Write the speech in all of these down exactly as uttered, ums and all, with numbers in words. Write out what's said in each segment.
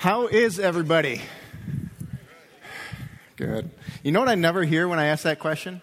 How is everybody? Good. You know what I never hear when I ask that question?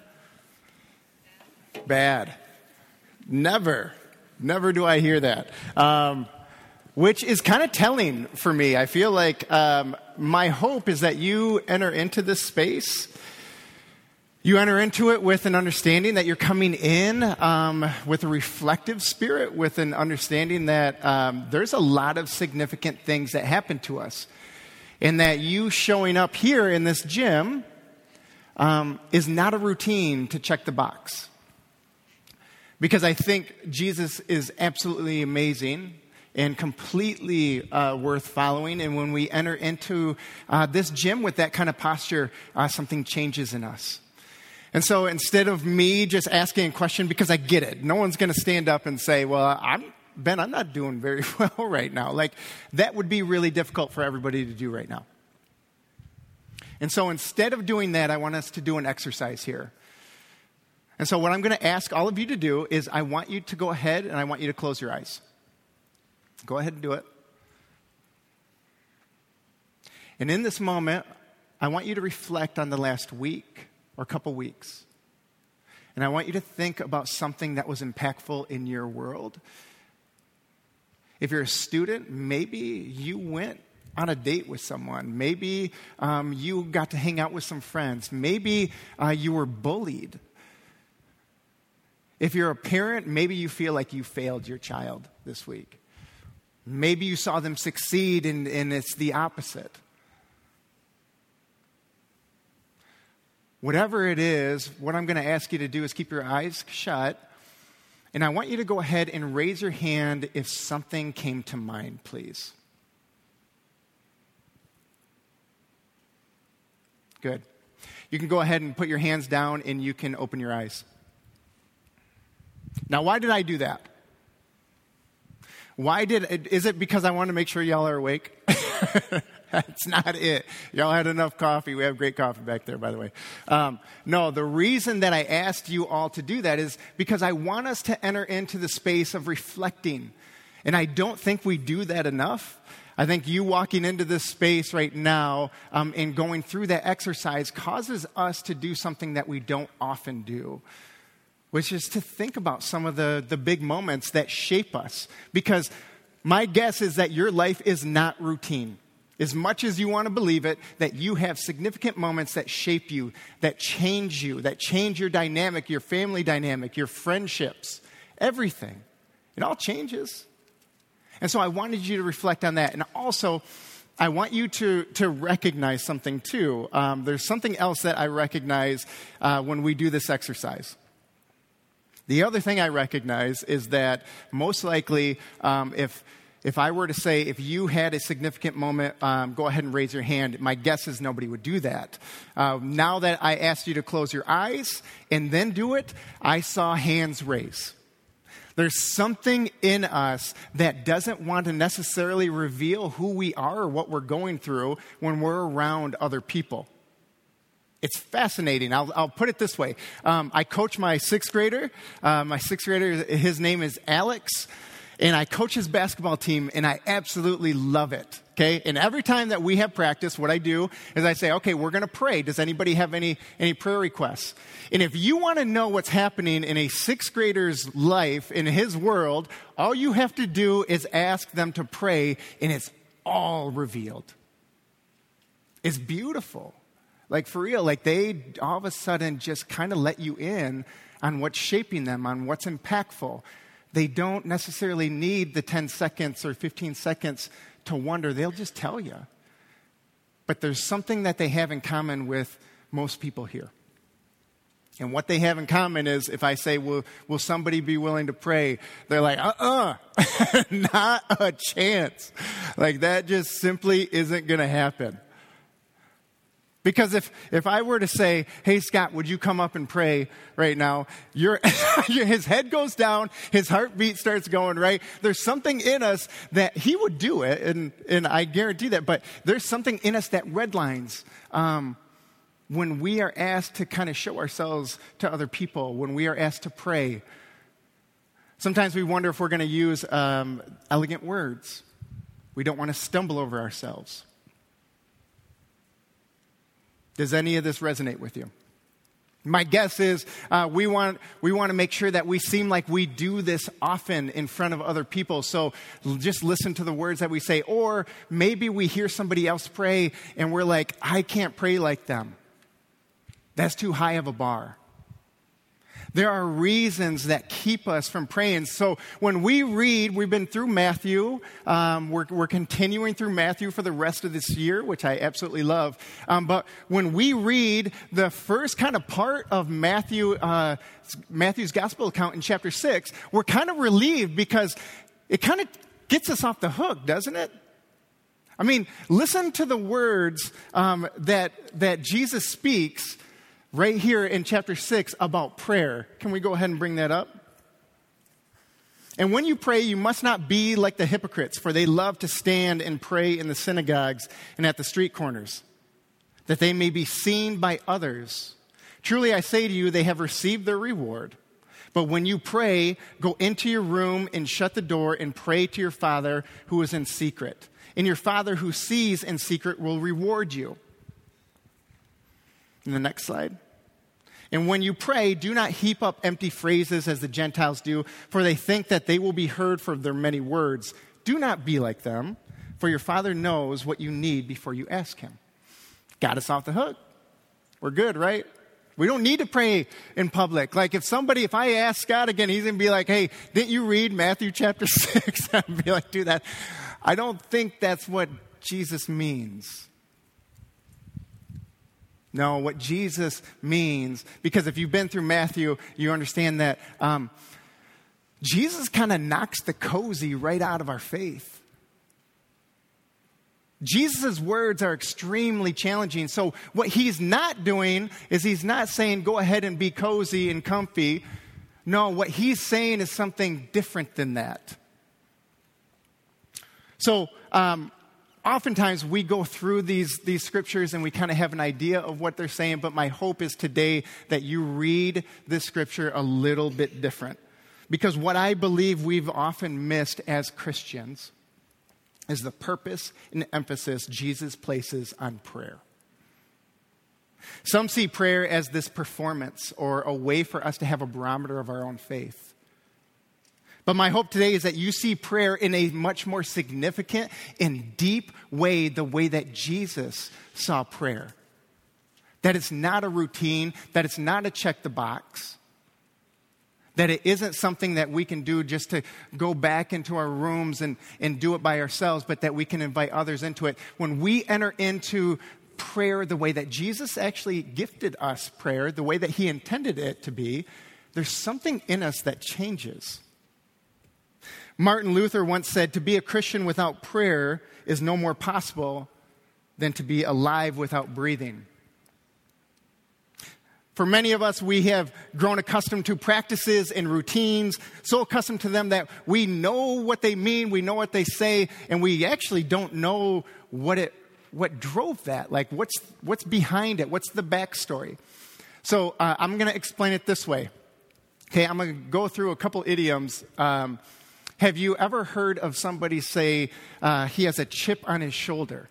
Bad. Never. Never do I hear that. Um, which is kind of telling for me. I feel like um, my hope is that you enter into this space. You enter into it with an understanding that you're coming in um, with a reflective spirit, with an understanding that um, there's a lot of significant things that happen to us. And that you showing up here in this gym um, is not a routine to check the box. Because I think Jesus is absolutely amazing and completely uh, worth following. And when we enter into uh, this gym with that kind of posture, uh, something changes in us. And so instead of me just asking a question, because I get it, no one's going to stand up and say, well, I'm, Ben, I'm not doing very well right now. Like, that would be really difficult for everybody to do right now. And so instead of doing that, I want us to do an exercise here. And so what I'm going to ask all of you to do is I want you to go ahead and I want you to close your eyes. Go ahead and do it. And in this moment, I want you to reflect on the last week or couple weeks. And I want you to think about something that was impactful in your world. If you're a student, maybe you went on a date with someone. Maybe um, you got to hang out with some friends. Maybe uh, you were bullied. If you're a parent, maybe you feel like you failed your child this week. Maybe you saw them succeed and, and it's the opposite. Whatever it is, what I'm going to ask you to do is keep your eyes shut. And I want you to go ahead and raise your hand if something came to mind, please. Good. You can go ahead and put your hands down and you can open your eyes. Now, why did I do that? Why did, is it because I want to make sure y'all are awake? That's not it. Y'all had enough coffee. We have great coffee back there, by the way. Um, no, the reason that I asked you all to do that is because I want us to enter into the space of reflecting. And I don't think we do that enough. I think you walking into this space right now um, and going through that exercise causes us to do something that we don't often do, which is to think about some of the, the big moments that shape us. Because my guess is that your life is not routine. As much as you want to believe it, that you have significant moments that shape you, that change you, that change your dynamic, your family dynamic, your friendships, everything. It all changes. And so I wanted you to reflect on that. And also, I want you to, to recognize something too. Um, there's something else that I recognize uh, when we do this exercise. The other thing I recognize is that most likely um, if... If I were to say, if you had a significant moment, um, go ahead and raise your hand. My guess is nobody would do that. Uh, now that I asked you to close your eyes and then do it, I saw hands raise. There's something in us that doesn't want to necessarily reveal who we are or what we're going through when we're around other people. It's fascinating. I'll, I'll put it this way. Um, I coach my sixth grader. Uh, my sixth grader, his name is Alex. And I coach his basketball team, and I absolutely love it, okay? And every time that we have practice, what I do is I say, okay, we're going to pray. Does anybody have any, any prayer requests? And if you want to know what's happening in a sixth grader's life, in his world, all you have to do is ask them to pray, and it's all revealed. It's beautiful. Like, for real, like they all of a sudden just kind of let you in on what's shaping them, on what's impactful. They don't necessarily need the ten seconds or fifteen seconds to wonder. They'll just tell you. But there's something that they have in common with most people here. And what they have in common is if I say, will, will somebody be willing to pray? They're like, uh-uh, not a chance. Like that just simply isn't going to happen. Because if, if I were to say, hey, Scott, would you come up and pray right now? Your his head goes down, his heartbeat starts going, right? There's something in us that he would do it, and, and I guarantee that. But there's something in us that redlines um, when we are asked to kind of show ourselves to other people, when we are asked to pray. Sometimes we wonder if we're going to use um, elegant words. We don't want to stumble over ourselves. Does any of this resonate with you? My guess is uh, we want we want to make sure that we seem like we do this often in front of other people. So just listen to the words that we say. Or maybe we hear somebody else pray and we're like, I can't pray like them. That's too high of a bar. There are reasons that keep us from praying. So when we read, we've been through Matthew. Um, we're, we're continuing through Matthew for the rest of this year, which I absolutely love. Um, but when we read the first kind of part of Matthew, uh, Matthew's gospel account in chapter six, we're kind of relieved because it kind of gets us off the hook, doesn't it? I mean, listen to the words um, that that Jesus speaks right here in chapter six about prayer. Can we go ahead and bring that up? And when you pray, you must not be like the hypocrites, for they love to stand and pray in the synagogues and at the street corners, that they may be seen by others. Truly, I say to you, they have received their reward. But when you pray, go into your room and shut the door and pray to your Father who is in secret. And your Father who sees in secret will reward you. In the next slide. And when you pray, do not heap up empty phrases as the Gentiles do, for they think that they will be heard for their many words. Do not be like them, for your Father knows what you need before you ask him. Got us off the hook. We're good, right? We don't need to pray in public. Like if somebody, if I ask God again, he's going to be like, hey, didn't you read Matthew chapter six? I'd be like, do that. I don't think that's what Jesus means. No, what Jesus means, because if you've been through Matthew, you understand that um, Jesus kind of knocks the cozy right out of our faith. Jesus' words are extremely challenging. So what he's not doing is he's not saying, go ahead and be cozy and comfy. No, what he's saying is something different than that. So, um, Oftentimes we go through these, these scriptures and we kind of have an idea of what they're saying, but my hope is today that you read this scripture a little bit different. Because what I believe we've often missed as Christians is the purpose and emphasis Jesus places on prayer. Some see prayer as this performance or a way for us to have a barometer of our own faith. But my hope today is that you see prayer in a much more significant and deep way, the way that Jesus saw prayer. That it's not a routine, that it's not a check the box, that it isn't something that we can do just to go back into our rooms and, and do it by ourselves, but that we can invite others into it. When we enter into prayer the way that Jesus actually gifted us prayer, the way that he intended it to be, there's something in us that changes. Martin Luther once said, to be a Christian without prayer is no more possible than to be alive without breathing. For many of us, we have grown accustomed to practices and routines, so accustomed to them that we know what they mean, we know what they say, and we actually don't know what it what drove that. Like, what's what's behind it? What's the backstory? So uh, I'm going to explain it this way. Okay, I'm going to go through a couple idioms. Um, Have you ever heard of somebody say uh, he has a chip on his shoulder?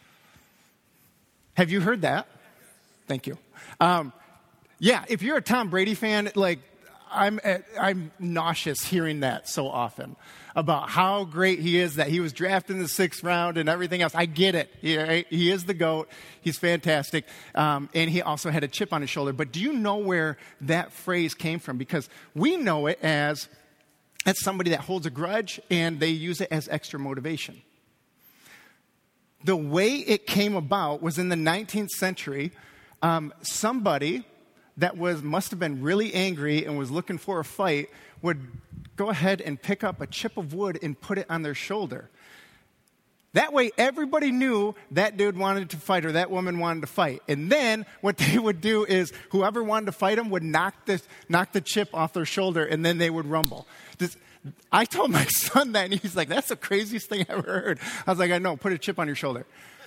Have you heard that? Thank you. Um, yeah, if you're a Tom Brady fan, like I'm, I'm nauseous hearing that so often about how great he is, that he was drafted in the sixth round and everything else. I get it. He, he is the GOAT. He's fantastic. Um, and he also had a chip on his shoulder. But do you know where that phrase came from? Because we know it as... That's somebody that holds a grudge, and they use it as extra motivation. The way it came about was in the nineteenth century. Um, somebody that was must have been really angry and was looking for a fight would go ahead and pick up a chip of wood and put it on their shoulder. That way, everybody knew that dude wanted to fight or that woman wanted to fight. And then what they would do is whoever wanted to fight them would knock the, knock the chip off their shoulder, and then they would rumble. This, I told my son that, and he's like, that's the craziest thing I ever heard. I was like, I know, put a chip on your shoulder.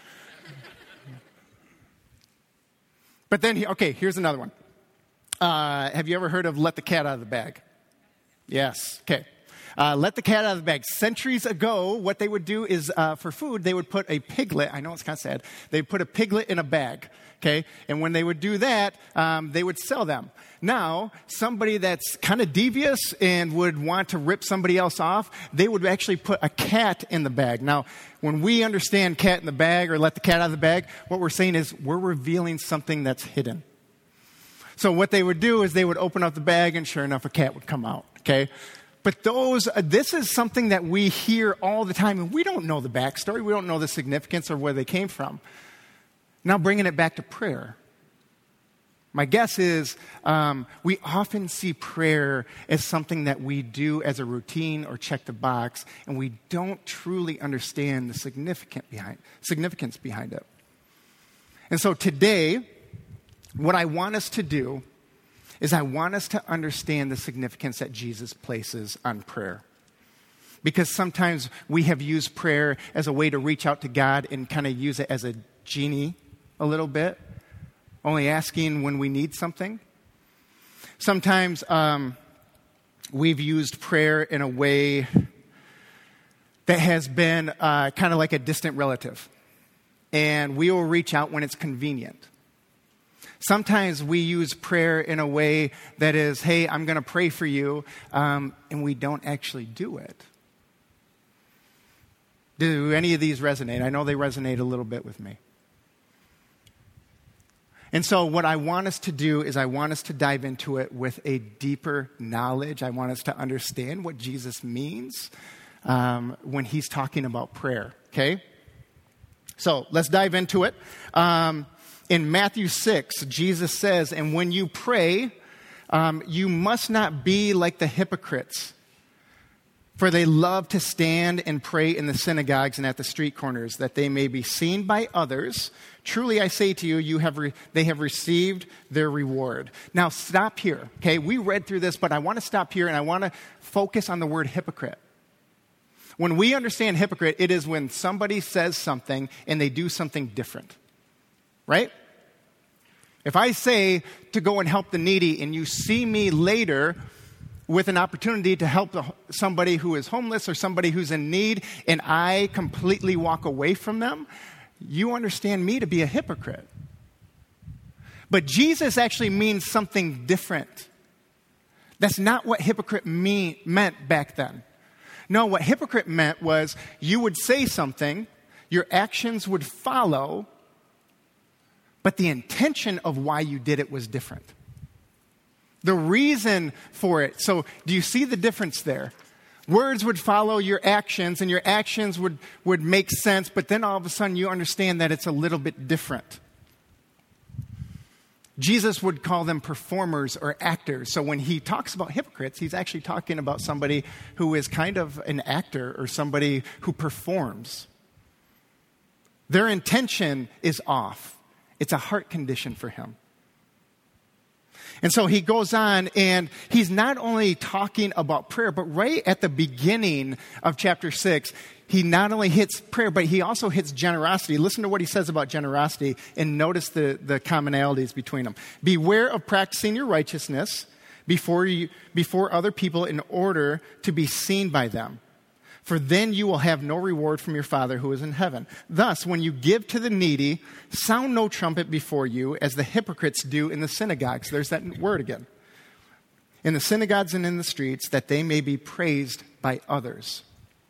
But then, he, okay, here's another one. Uh, have you ever heard of let the cat out of the bag? Yes, okay. Uh, let the cat out of the bag. Centuries ago, what they would do is, uh, for food, they would put a piglet. I know it's kind of sad. They'd put a piglet in a bag, okay? And when they would do that, um, they would sell them. Now, somebody that's kind of devious and would want to rip somebody else off, they would actually put a cat in the bag. Now, when we understand cat in the bag or let the cat out of the bag, what we're saying is we're revealing something that's hidden. So what they would do is they would open up the bag, and sure enough, a cat would come out, okay? But those, uh, this is something that we hear all the time, and we don't know the backstory. We don't know the significance or where they came from. Now, bringing it back to prayer. My guess is um, we often see prayer as something that we do as a routine or check the box, and we don't truly understand the significant behind, significance behind it. And so today, what I want us to do is I want us to understand the significance that Jesus places on prayer. Because sometimes we have used prayer as a way to reach out to God and kind of use it as a genie a little bit, only asking when we need something. Sometimes um, we've used prayer in a way that has been uh, kind of like a distant relative. And we will reach out when it's convenient. Sometimes we use prayer in a way that is, hey, I'm going to pray for you, um, and we don't actually do it. Do any of these resonate? I know they resonate a little bit with me. And so what I want us to do is I want us to dive into it with a deeper knowledge. I want us to understand what Jesus means um, when he's talking about prayer, okay? So let's dive into it. Um, in Matthew six, Jesus says, and when you pray, um, you must not be like the hypocrites, for they love to stand and pray in the synagogues and at the street corners, that they may be seen by others. Truly I say to you, you have re- they have received their reward. Now stop here, okay? We read through this, but I want to stop here and I want to focus on the word hypocrite. When we understand hypocrite, it is when somebody says something and they do something different, right? If I say to go and help the needy and you see me later with an opportunity to help the, somebody who is homeless or somebody who's in need, and I completely walk away from them, you understand me to be a hypocrite. But Jesus actually means something different. That's not what hypocrite mean, meant back then. No, what hypocrite meant was you would say something, your actions would follow, but the intention of why you did it was different. The reason for it. So do you see the difference there? Words would follow your actions, and your actions would, would make sense, but then all of a sudden you understand that it's a little bit different. Jesus would call them performers or actors. So when he talks about hypocrites, he's actually talking about somebody who is kind of an actor or somebody who performs. Their intention is off. It's a heart condition for him. And so he goes on, and he's not only talking about prayer, but right at the beginning of chapter six, he not only hits prayer, but he also hits generosity. Listen to what he says about generosity and notice the, the commonalities between them. Beware of practicing your righteousness before you, before other people in order to be seen by them. For then you will have no reward from your Father who is in heaven. Thus, when you give to the needy, sound no trumpet before you, as the hypocrites do in the synagogues. There's that word again. In the synagogues and in the streets, that they may be praised by others.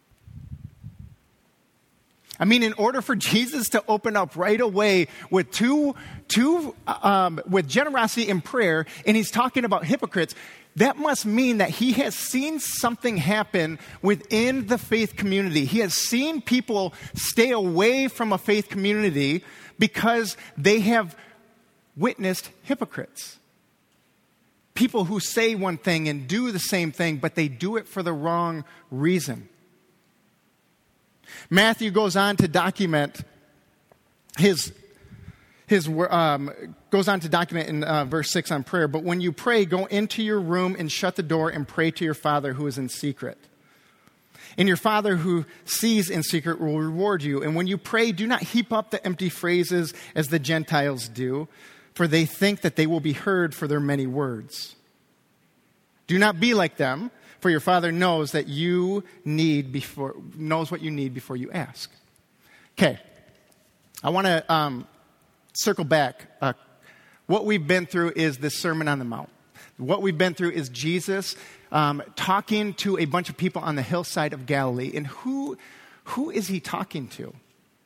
I mean, in order for Jesus to open up right away with two, two, um, with generosity and prayer, and he's talking about hypocrites, that must mean that he has seen something happen within the faith community. He has seen people stay away from a faith community because they have witnessed hypocrites. People who say one thing and do the same thing, but they do it for the wrong reason. Matthew goes on to document his His um, goes on to document in uh, verse six on prayer. But when you pray, go into your room and shut the door and pray to your Father who is in secret. And your Father who sees in secret will reward you. And when you pray, do not heap up the empty phrases as the Gentiles do, for they think that they will be heard for their many words. Do not be like them, for your Father knows that you need before, knows what you need before you ask. Okay. I want to um, circle back. Uh, what we've been through is this Sermon on the Mount. What we've been through is Jesus um, talking to a bunch of people on the hillside of Galilee. And who, who is he talking to?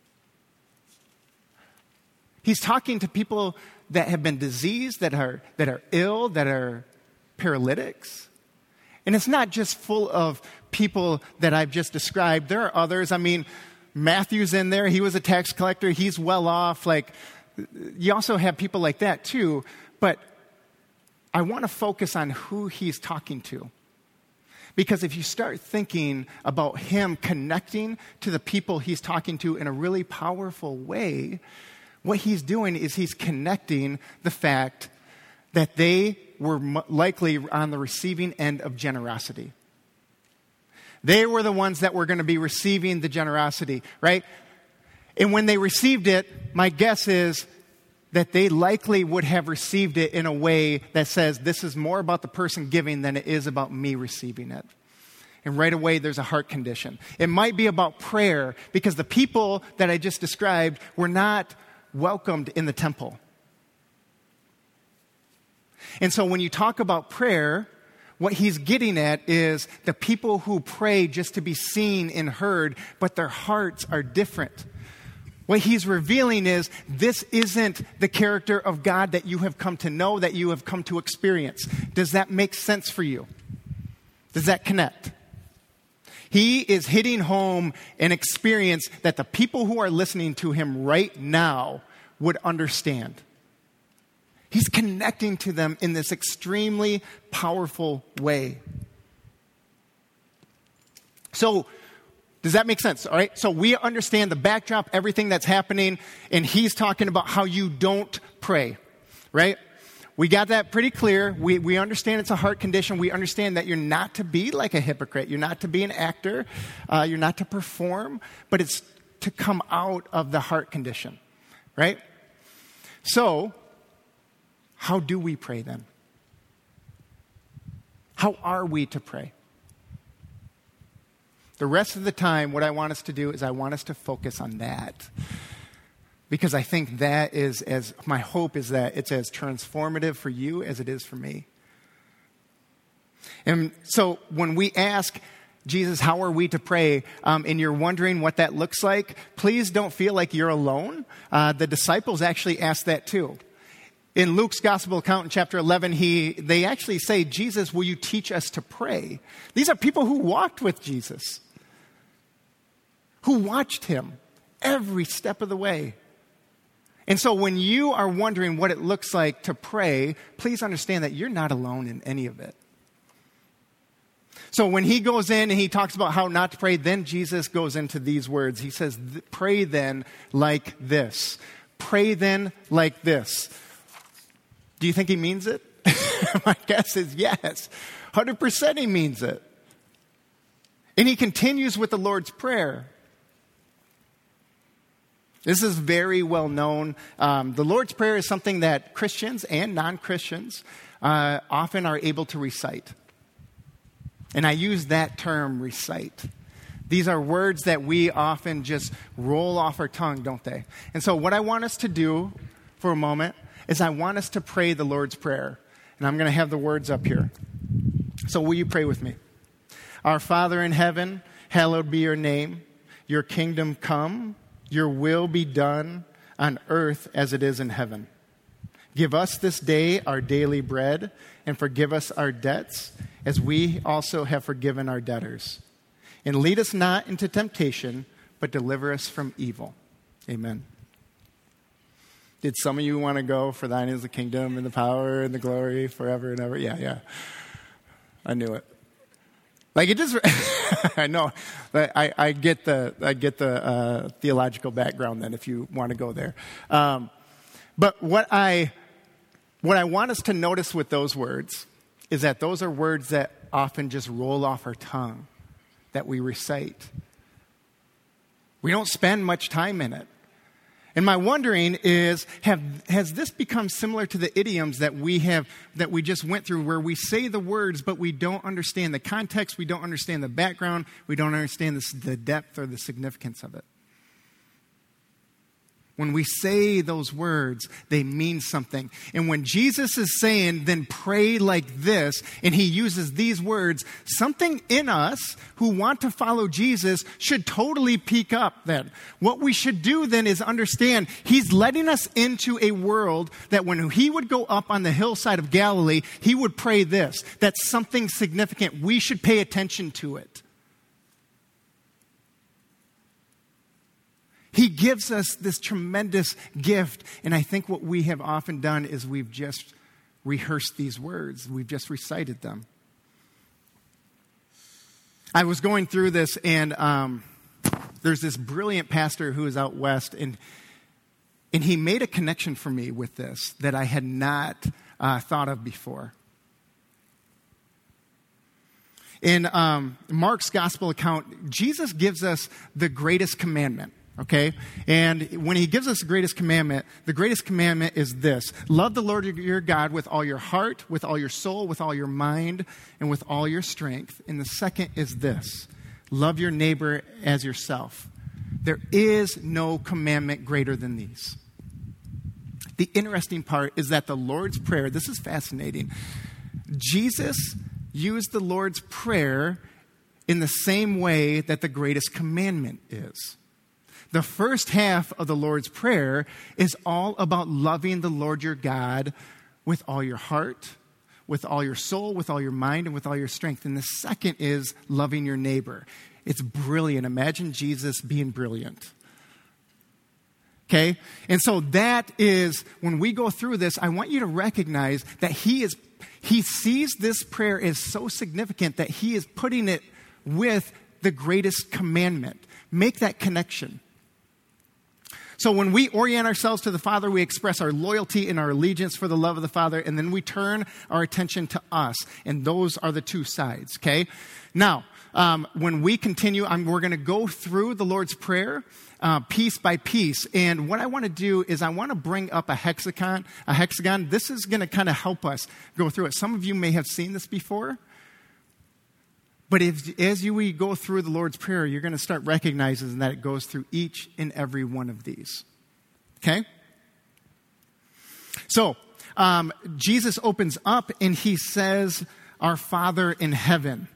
He's talking to people that have been diseased, that are, that are ill, that are paralytics. And it's not just full of people that I've just described. There are others. I mean, Matthew's in there. He was a tax collector. He's well off. Like, you also have people like that too. But I want to focus on who he's talking to. Because if you start thinking about him connecting to the people he's talking to in a really powerful way, what he's doing is he's connecting the fact that they were likely on the receiving end of generosity. They were the ones that were going to be receiving the generosity, right? And when they received it, my guess is that they likely would have received it in a way that says, this is more about the person giving than it is about me receiving it. And right away, there's a heart condition. It might be about prayer because the people that I just described were not welcomed in the temple. And so when you talk about prayer, what he's getting at is the people who pray just to be seen and heard, but their hearts are different. What he's revealing is this isn't the character of God that you have come to know, that you have come to experience. Does that make sense for you? Does that connect? He is hitting home an experience that the people who are listening to him right now would understand. He's connecting to them in this extremely powerful way. So, does that make sense? All right. So we understand the backdrop, everything that's happening, and he's talking about how you don't pray, right? We got that pretty clear. We we understand it's a heart condition. We understand that you're not to be like a hypocrite. You're not to be an actor. Uh, you're not to perform, but it's to come out of the heart condition, right? So, how do we pray then? How are we to pray? The rest of the time, what I want us to do is I want us to focus on that. Because I think that is, as my hope is that it's as transformative for you as it is for me. And so when we ask Jesus, how are we to pray, um, and you're wondering what that looks like, please don't feel like you're alone. Uh, the disciples actually asked that too. In Luke's gospel account in chapter eleven, he they actually say, Jesus, will you teach us to pray? These are people who walked with Jesus, who watched him every step of the way. And so when you are wondering what it looks like to pray, please understand that you're not alone in any of it. So when he goes in and he talks about how not to pray, then Jesus goes into these words. He says, pray then like this. Pray then like this. Do you think he means it? My guess is yes. one hundred percent he means it. And he continues with the Lord's Prayer. This is very well known. Um, the Lord's Prayer is something that Christians and non-Christians uh, often are able to recite. And I use that term, recite. These are words that we often just roll off our tongue, don't they? And so what I want us to do for a moment is I want us to pray the Lord's Prayer. And I'm going to have the words up here. So will you pray with me? Our Father in heaven, hallowed be your name. Your kingdom come. Your will be done on earth as it is in heaven. Give us this day our daily bread, and forgive us our debts as we also have forgiven our debtors. And lead us not into temptation, but deliver us from evil. Amen. Did some of you want to go, for thine is the kingdom and the power and the glory forever and ever? Yeah, yeah. I knew it. Like it just, I know, I, I get the I get the uh, theological background then if you want to go there. Um, but what I what I want us to notice with those words is that those are words that often just roll off our tongue, that we recite. We don't spend much time in it. And my wondering is, have, has this become similar to the idioms that we have, that we just went through, where we say the words, but we don't understand the context, we don't understand the background, we don't understand the, the depth or the significance of it? When we say those words, they mean something. And when Jesus is saying, then pray like this, and he uses these words, something in us who want to follow Jesus should totally peak up then. What we should do then is understand he's letting us into a world that when he would go up on the hillside of Galilee, he would pray this. That's something significant. We should pay attention to it. He gives us this tremendous gift, and I think what we have often done is we've just rehearsed these words. We've just recited them. I was going through this, and um, there's this brilliant pastor who is out west, and and he made a connection for me with this that I had not uh, thought of before. In um, Mark's gospel account, Jesus gives us the greatest commandment. Okay? And when he gives us the greatest commandment, the greatest commandment is this. Love the Lord your God with all your heart, with all your soul, with all your mind, and with all your strength. And the second is this. Love your neighbor as yourself. There is no commandment greater than these. The interesting part is that the Lord's Prayer, this is fascinating. Jesus used the Lord's Prayer in the same way that the greatest commandment is. The first half of the Lord's Prayer is all about loving the Lord your God with all your heart, with all your soul, with all your mind, and with all your strength. And the second is loving your neighbor. It's brilliant. Imagine Jesus being brilliant. Okay? And so that is, when we go through this, I want you to recognize that he is, he sees this prayer as so significant that he is putting it with the greatest commandment. Make that connection. So when we orient ourselves to the Father, we express our loyalty and our allegiance for the love of the Father, and then we turn our attention to us. And those are the two sides, okay? Now, um, when we continue, I'm, we're going to go through the Lord's Prayer uh, piece by piece. And what I want to do is I want to bring up a hexagon. A hexagon. This is going to kind of help us go through it. Some of you may have seen this before. But if, as you we go through the Lord's Prayer, you're going to start recognizing that it goes through each and every one of these. Okay? So, um, Jesus opens up and he says, our Father in heaven.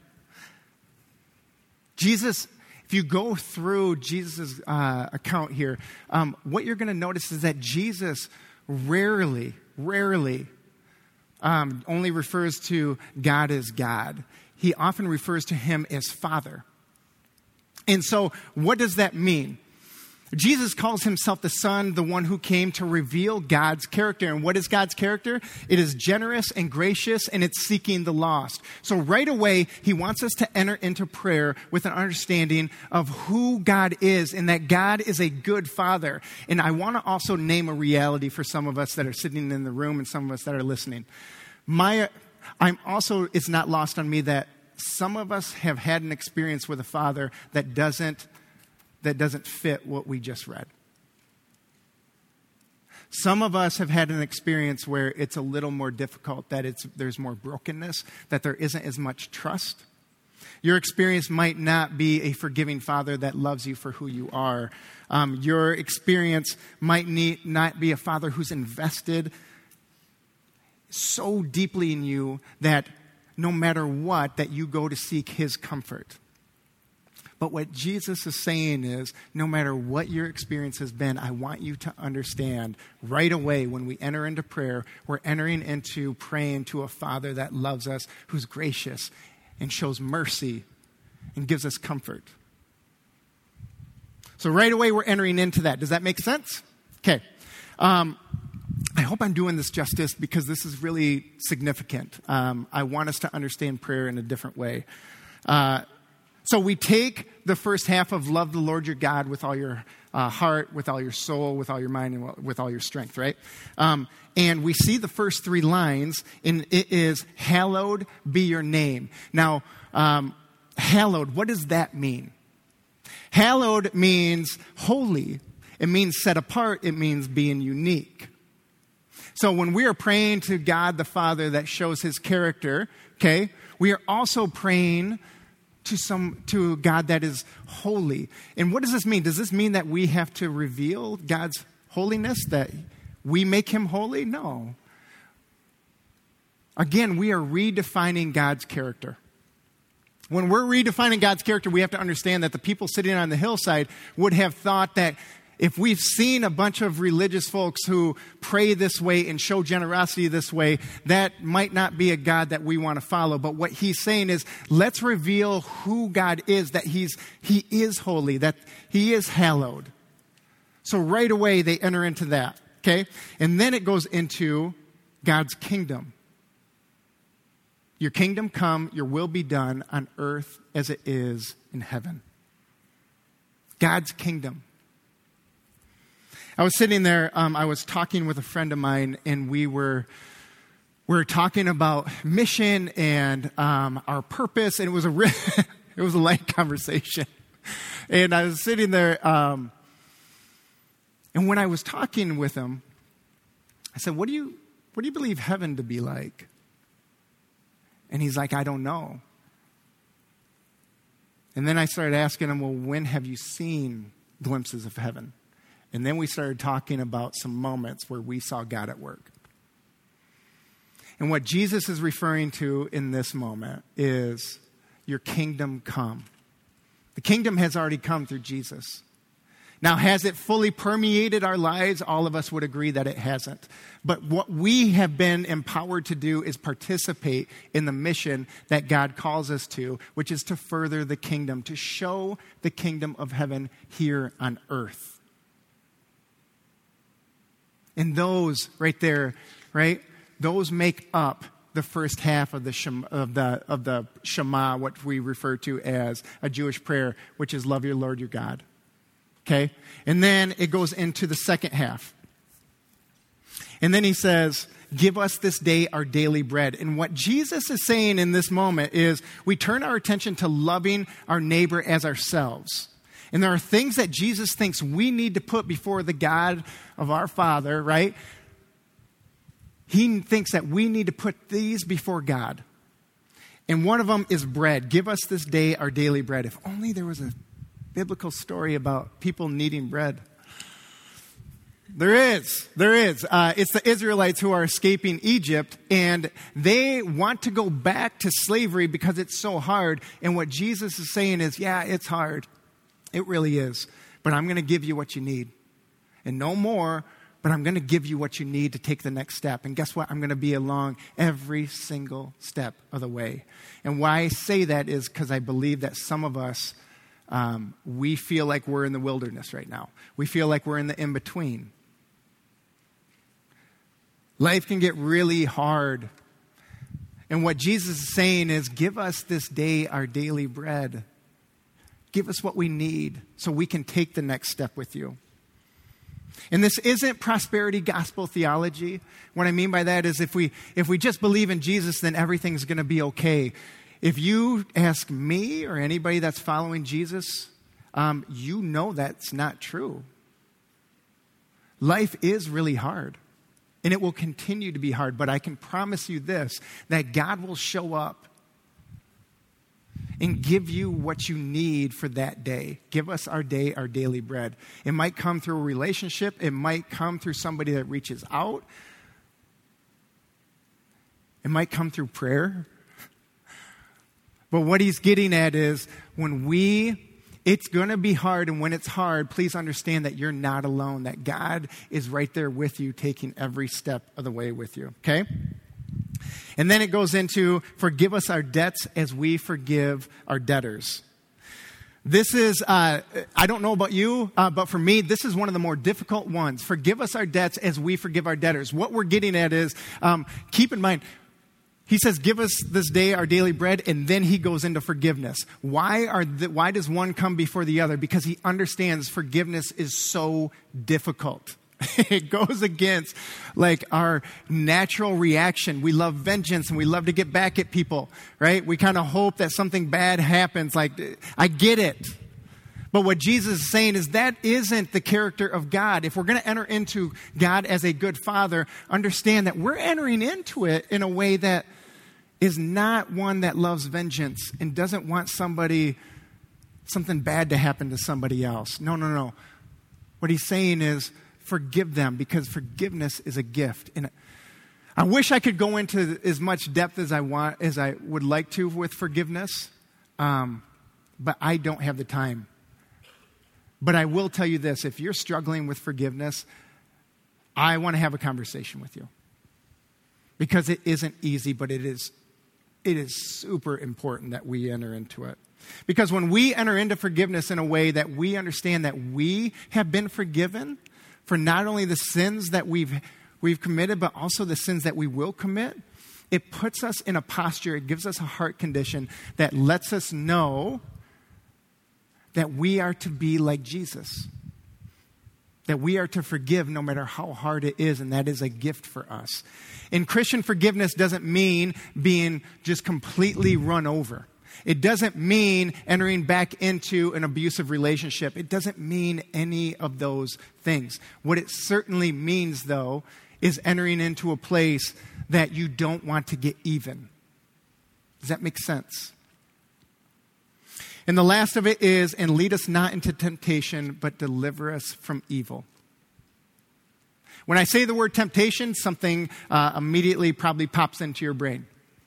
Jesus, if you go through Jesus' uh, account here, um, what you're going to notice is that Jesus rarely, rarely um, only refers to God as God. He often refers to him as Father. And so what does that mean? Jesus calls himself the Son, the one who came to reveal God's character. And what is God's character? It is generous and gracious, and it's seeking the lost. So right away, he wants us to enter into prayer with an understanding of who God is and that God is a good Father. And I want to also name a reality for some of us that are sitting in the room and some of us that are listening. My I'm also, it's not lost on me that some of us have had an experience with a father that doesn't, that doesn't fit what we just read. Some of us have had an experience where it's a little more difficult, that it's, there's more brokenness, that there isn't as much trust. Your experience might not be a forgiving father that loves you for who you are. Um, your experience might need, not be a father who's invested so deeply in you that no matter what, that you go to seek his comfort. But what Jesus is saying is, no matter what your experience has been, I want you to understand right away when we enter into prayer, we're entering into praying to a Father that loves us, who's gracious and shows mercy and gives us comfort. So right away we're entering into that. Does that make sense? Okay. Um, I hope I'm doing this justice because this is really significant. Um, I want us to understand prayer in a different way. Uh, so we take the first half of love the Lord your God with all your uh, heart, with all your soul, with all your mind, and with all your strength, right? Um, and we see the first three lines, and it is, hallowed be your name. Now, um, hallowed, what does that mean? Hallowed means holy. It means set apart. It means being unique. So when we are praying to God the Father that shows his character, okay, we are also praying to some to God that is holy. And what does this mean? Does this mean that we have to reveal God's holiness, that we make him holy? No. Again, we are redefining God's character. When we're redefining God's character, we have to understand that the people sitting on the hillside would have thought that if we've seen a bunch of religious folks who pray this way and show generosity this way, that might not be a God that we want to follow. But what he's saying is, let's reveal who God is, that he's he is holy, that he is hallowed. So right away, they enter into that, okay? And then it goes into God's kingdom. Your kingdom come, your will be done on earth as it is in heaven. God's kingdom. I was sitting there, um, I was talking with a friend of mine, and we were we were talking about mission and um, our purpose, and it was a re- it was a light conversation. And I was sitting there, um, and when I was talking with him, I said, "What do you what do you believe heaven to be like?" And he's like, "I don't know." And then I started asking him, "Well, when have you seen glimpses of heaven?" And then we started talking about some moments where we saw God at work. And what Jesus is referring to in this moment is your kingdom come. The kingdom has already come through Jesus. Now, has it fully permeated our lives? All of us would agree that it hasn't. But what we have been empowered to do is participate in the mission that God calls us to, which is to further the kingdom, to show the kingdom of heaven here on earth. And those right there, right, those make up the first half of the Shema, of the of the Shema, what we refer to as a Jewish prayer, which is love your Lord your God. Okay? And then it goes into the second half. And then he says, give us this day our daily bread. And what Jesus is saying in this moment is we turn our attention to loving our neighbor as ourselves. And there are things that Jesus thinks we need to put before the God of our Father, right? He thinks that we need to put these before God. And one of them is bread. Give us this day our daily bread. If only there was a biblical story about people needing bread. There is. There is. Uh, it's the Israelites who are escaping Egypt, and they want to go back to slavery because it's so hard. And what Jesus is saying is, yeah, it's hard. It really is. But I'm going to give you what you need. And no more, but I'm going to give you what you need to take the next step. And guess what? I'm going to be along every single step of the way. And why I say that is because I believe that some of us, um, we feel like we're in the wilderness right now. We feel like we're in the in-between. Life can get really hard. And what Jesus is saying is, give us this day our daily bread. Give us what we need so we can take the next step with you. And this isn't prosperity gospel theology. What I mean by that is if we if we just believe in Jesus, then everything's going to be okay. If you ask me or anybody that's following Jesus, um, you know that's not true. Life is really hard, and it will continue to be hard. But I can promise you this, that God will show up and give you what you need for that day. Give us our day, our daily bread. It might come through a relationship. It might come through somebody that reaches out. It might come through prayer. But what he's getting at is when we, it's going to be hard. And when it's hard, please understand that you're not alone, that God is right there with you, taking every step of the way with you. Okay? And then it goes into, forgive us our debts as we forgive our debtors. This is, uh, I don't know about you, uh, but for me, this is one of the more difficult ones. Forgive us our debts as we forgive our debtors. What we're getting at is, um, keep in mind, he says, give us this day our daily bread, and then he goes into forgiveness. Why are the, why does one come before the other? Because he understands forgiveness is so difficult. It goes against like our natural reaction. We love vengeance and we love to get back at people, right? We kind of hope that something bad happens. Like, I get it. But what Jesus is saying is that isn't the character of God. If we're going to enter into God as a good father, understand that we're entering into it in a way that is not one that loves vengeance and doesn't want somebody, something bad to happen to somebody else. No, no, no. What he's saying is forgive them, because forgiveness is a gift. And I wish I could go into as much depth as I want, as I would like to with forgiveness, um, but I don't have the time. But I will tell you this, if you're struggling with forgiveness, I want to have a conversation with you. Because it isn't easy, but it is, it is super important that we enter into it. Because when we enter into forgiveness in a way that we understand that we have been forgiven for not only the sins that we've, we've committed, but also the sins that we will commit, it puts us in a posture, it gives us a heart condition that lets us know that we are to be like Jesus. That we are to forgive no matter how hard it is, and that is a gift for us. And Christian forgiveness doesn't mean being just completely run over. It doesn't mean entering back into an abusive relationship. It doesn't mean any of those things. What it certainly means, though, is entering into a place that you don't want to get even. Does that make sense? And the last of it is, and lead us not into temptation, but deliver us from evil. When I say the word temptation, something uh, immediately probably pops into your brain.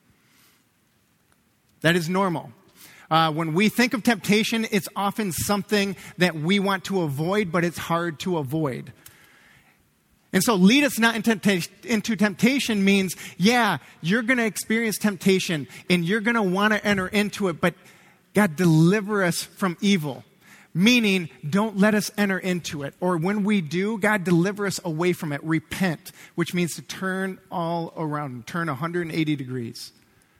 That is normal. Uh, when we think of temptation, it's often something that we want to avoid, but it's hard to avoid. And so lead us not into temptation means, yeah, you're going to experience temptation, and you're going to want to enter into it, but God, deliver us from evil, meaning don't let us enter into it. Or when we do, God, deliver us away from it. Repent, which means to turn all around, turn one hundred eighty degrees.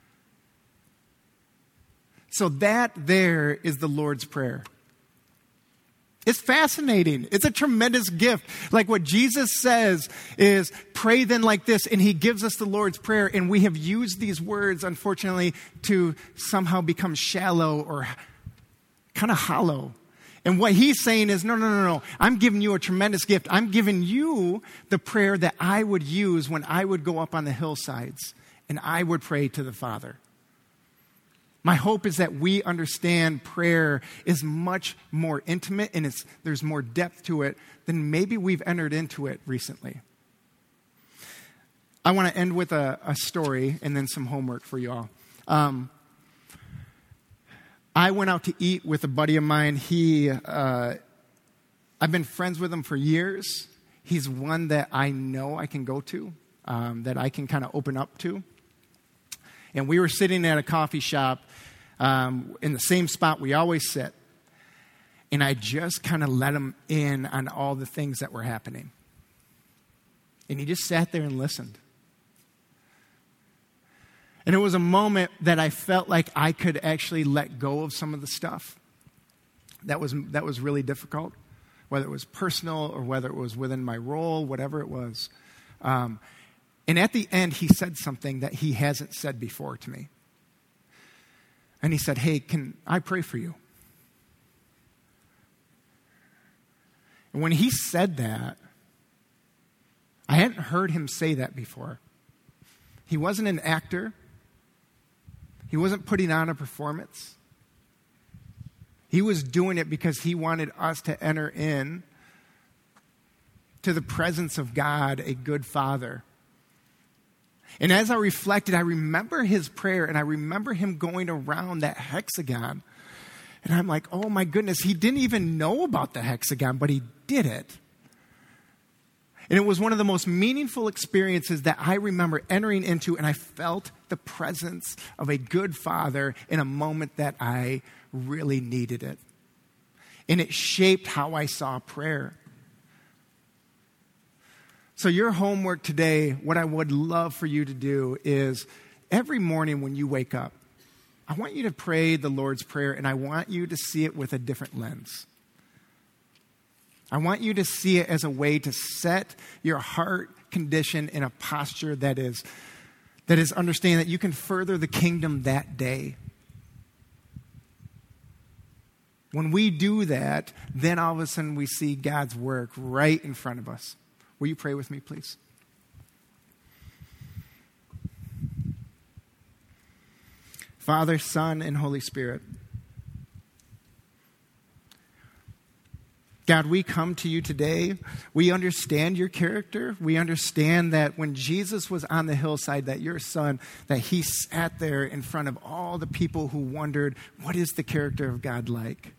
So that there is the Lord's Prayer. It's fascinating. It's a tremendous gift. Like what Jesus says is, pray then like this, and he gives us the Lord's Prayer, and we have used these words, unfortunately, to somehow become shallow or kind of hollow. And what he's saying is, no, no, no, no. I'm giving you a tremendous gift. I'm giving you the prayer that I would use when I would go up on the hillsides and I would pray to the Father. My hope is that we understand prayer is much more intimate and it's, there's more depth to it than maybe we've entered into it recently. I want to end with a, a story and then some homework for you all. Um, I went out to eat with a buddy of mine. He, uh, I've been friends with him for years. He's one that I know I can go to, um, that I can kind of open up to. And we were sitting at a coffee shop um, in the same spot we always sit. And I just kind of let him in on all the things that were happening. And he just sat there and listened. And it was a moment that I felt like I could actually let go of some of the stuff that was that was really difficult, whether it was personal or whether it was within my role, whatever it was. Um, and at the end, he said something that he hasn't said before to me. And he said, hey, can I pray for you? And when he said that, I hadn't heard him say that before. He wasn't an actor. He wasn't putting on a performance. He was doing it because he wanted us to enter in to the presence of God, a good Father. And as I reflected, I remember his prayer, and I remember him going around that hexagon. And I'm like, oh my goodness, he didn't even know about the hexagon, but he did it. And it was one of the most meaningful experiences that I remember entering into, and I felt the presence of a good Father in a moment that I really needed it. And it shaped how I saw prayer. So your homework today, what I would love for you to do is every morning when you wake up, I want you to pray the Lord's Prayer, and I want you to see it with a different lens. I want you to see it as a way to set your heart condition in a posture that is, that is understanding that you can further the kingdom that day. When we do that, then all of a sudden we see God's work right in front of us. Will you pray with me, please? Father, Son, and Holy Spirit, God, we come to you today. We understand your character. We understand that when Jesus was on the hillside, that your son, that he sat there in front of all the people who wondered, what is the character of God like?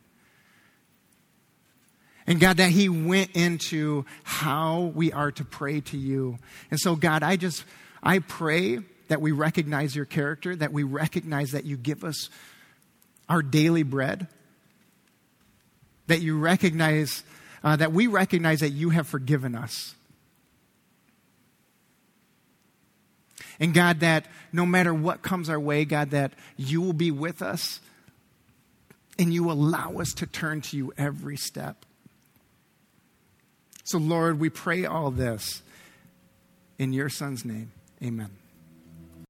And God, that he went into how we are to pray to you. And so, God, I just, I pray that we recognize your character, that we recognize that you give us our daily bread, that you recognize, uh, that we recognize that you have forgiven us. And God, that no matter what comes our way, God, that you will be with us and you allow us to turn to you every step. So, Lord, we pray all this in your Son's name. Amen.